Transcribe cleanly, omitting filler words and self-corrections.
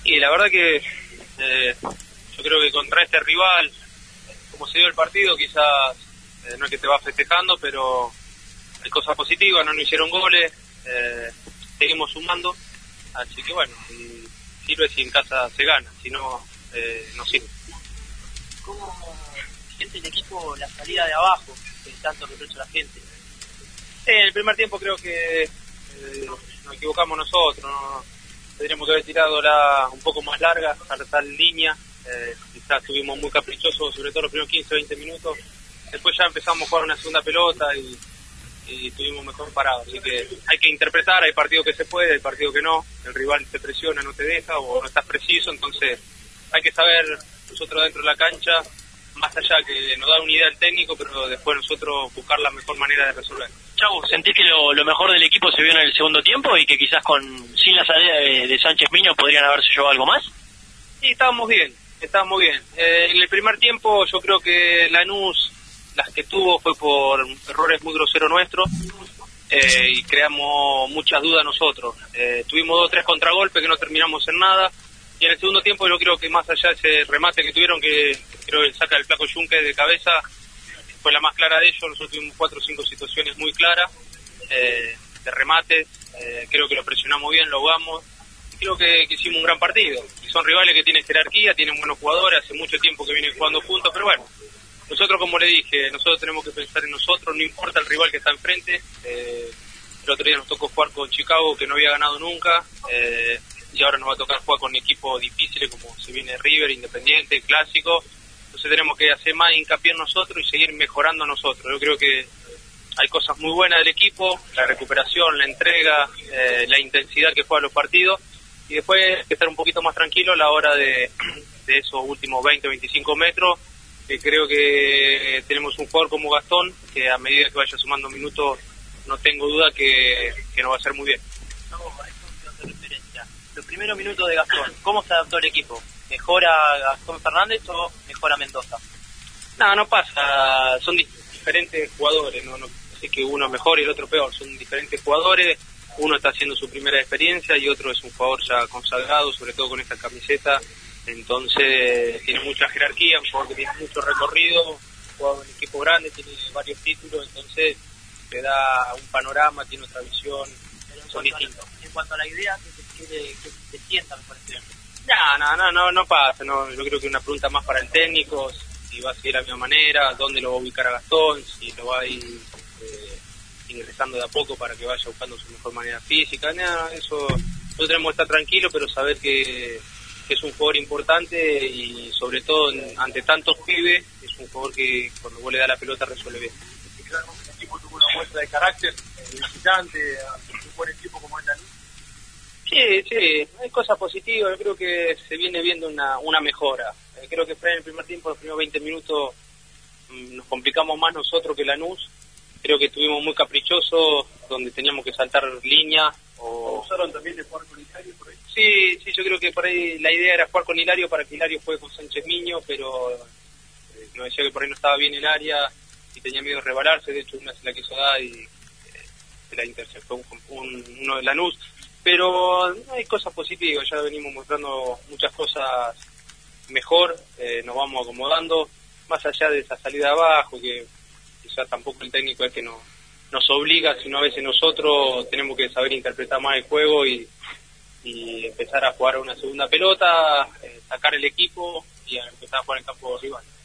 Y la verdad que yo creo que contra este rival, como se dio el partido, quizás no es que te va festejando, pero hay cosas positivas, no nos hicieron goles, seguimos sumando, así que bueno, sirve si en casa se gana, si no, no sirve. ¿Cómo siente el equipo la salida de abajo, que tanto reprocha la gente? En el primer tiempo creo que nos equivocamos nosotros, ¿no? Tendríamos que haber tirado un poco más larga, a tal línea, quizás estuvimos muy caprichosos, sobre todo los primeros 15-20 minutos, después ya empezamos a jugar una segunda pelota y estuvimos mejor parados, así que hay que interpretar, hay partidos que se puede, hay partidos que no, el rival te presiona, no te deja o no estás preciso, entonces hay que saber nosotros dentro de la cancha, más allá que nos da una idea el técnico, pero después nosotros buscar la mejor manera de resolver. Chau, ¿sentís que lo mejor del equipo se vio en el segundo tiempo y que quizás sin la salida de Sánchez Miño podrían haberse llevado algo más? Sí, estábamos bien. En el primer tiempo yo creo que Lanús, las que tuvo fue por errores muy groseros nuestros y creamos muchas dudas nosotros. Tuvimos 2 o 3 contragolpes que no terminamos en nada y en el segundo tiempo yo creo que más allá de ese remate que tuvieron, que creo que saca el flaco Yunque de cabeza, fue la más clara de ellos. Nosotros tuvimos 4 o 5 situaciones muy claras de remates, creo que lo presionamos bien, lo jugamos y creo que hicimos un gran partido. Y son rivales que tienen jerarquía, tienen buenos jugadores, hace mucho tiempo que vienen jugando juntos, pero bueno, nosotros, como le dije, nosotros tenemos que pensar en nosotros, no importa el rival que está enfrente. El otro día nos tocó jugar con Chicago, que no había ganado nunca, y ahora nos va a tocar jugar con equipos difíciles como se viene River, Independiente, Clásico. Entonces tenemos que hacer más hincapié en nosotros y seguir mejorando nosotros. Yo creo que hay cosas muy buenas del equipo, la recuperación, la entrega, la intensidad que juega los partidos, y después hay que estar un poquito más tranquilo a la hora de esos últimos 20-25 metros, que creo que tenemos un jugador como Gastón, que a medida que vaya sumando minutos, no tengo duda que nos va a hacer muy bien. Los primeros minutos de Gastón, ¿cómo se adaptó el equipo? ¿Mejora Gastón Fernández o mejora Mendoza? No pasa, son diferentes jugadores, no sé que uno mejor y el otro peor, son diferentes jugadores, uno está haciendo su primera experiencia y otro es un jugador ya consagrado, sobre todo con esta camiseta, entonces tiene mucha jerarquía, un jugador que tiene mucho recorrido, juega en un equipo grande, tiene varios títulos, entonces te da un panorama, tiene otra visión, son distintos. En cuanto a la idea, que te sienta mejor estudiante. No pasa, yo creo que una pregunta más para el técnico, si va a seguir de la misma manera, dónde lo va a ubicar a Gastón, si lo va a ir ingresando de a poco para que vaya buscando su mejor manera física, eso nosotros tenemos que estar tranquilos, pero saber que es un jugador importante y sobre todo ante tantos pibes, es un jugador que cuando vos le das la pelota resuelve bien. Y claro, el equipo tuvo una muestra de carácter, visitante, un buen equipo como el Lanús. Sí, hay cosas positivas, yo creo que se viene viendo una mejora. Creo que fue en el primer tiempo, los primeros 20 minutos, nos complicamos más nosotros que Lanús. Creo que estuvimos muy caprichosos, donde teníamos que saltar línea. ¿Usaron también de jugar con Hilario por ahí? Sí, yo creo que por ahí la idea era jugar con Hilario para que Hilario juegue con Sánchez Miño, pero nos decía que por ahí no estaba bien el área y tenía miedo de rebalarse. De hecho, una se la quiso dar y se la interceptó uno de Lanús. Pero hay cosas positivas, ya venimos mostrando muchas cosas mejor, nos vamos acomodando, más allá de esa salida abajo, que quizás tampoco el técnico es que nos obliga, sino a veces nosotros tenemos que saber interpretar más el juego y empezar a jugar una segunda pelota, sacar el equipo y a empezar a jugar en campo rival.